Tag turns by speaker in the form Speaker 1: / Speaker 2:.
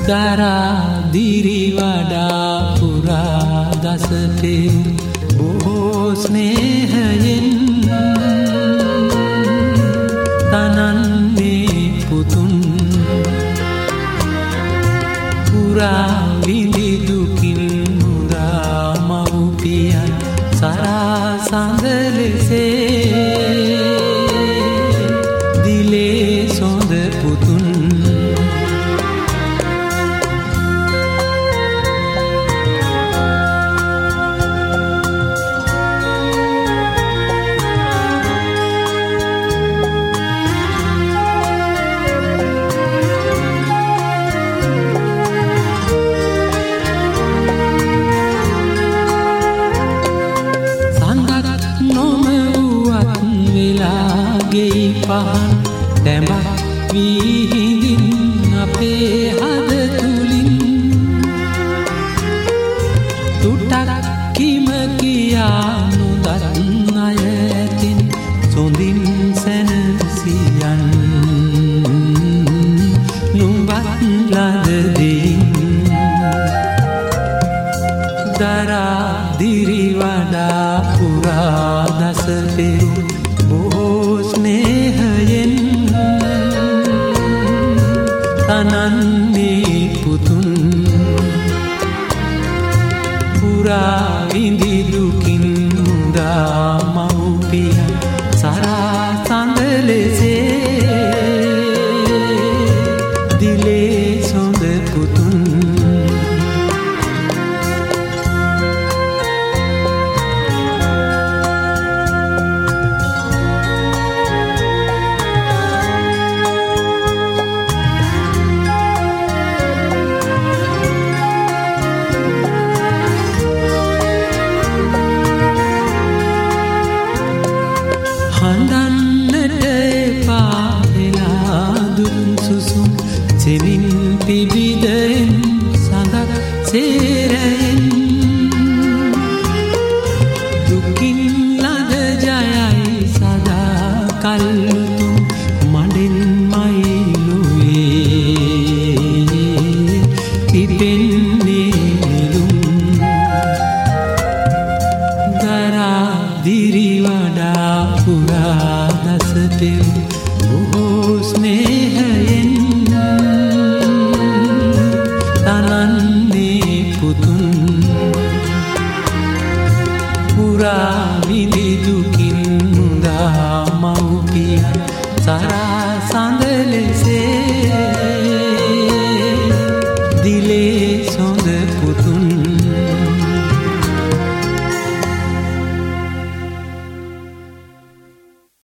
Speaker 1: දරාදිරි වඩා පුරා දසපෙම් බොහෝ ස්නේහයෙන් තනන්නේ පුතුන් පුරා විඳි දුකින් මුරා මව්පියන් සරා සඳ ලෙසේ දිලේ සොඳ පුතුන් පහන් දැඹක් වී හිඳින් අපේ හද තුලින් තුටක් කිම කියා නොදත් අය ඇතින් සොඳින් සැනසියන් නුඹත් ලදදින් දරාදිරි වඩා පුරා දස පෙරු බොහෝ ස්නේහයෙන් තනන්නේ පුතුන් පුරා විඳි දුකින් මුදා මව්පියන් සරා සඳ ලෙසේ දිලේ සොඳ පුතුන් හඳන්නට එපා වෙලා දුන් සුසුම් සෙමින් පිබිදෙන් සඳක් සේරයෙන් දුකින් ලද ජයයි සදා කල්තුම් මඩෙන් මයිලුවේ පිපෙන්නේ නිලුම් දරාදිරි වඩා පුරා දසපෙම් බොහෝ ස්නේහයෙන් තනන්නේ පුතුන් පුරා විඳි දුකින් මුදා මව්පියන් සරා සඳ ලෙසේ දිලේ සොඳ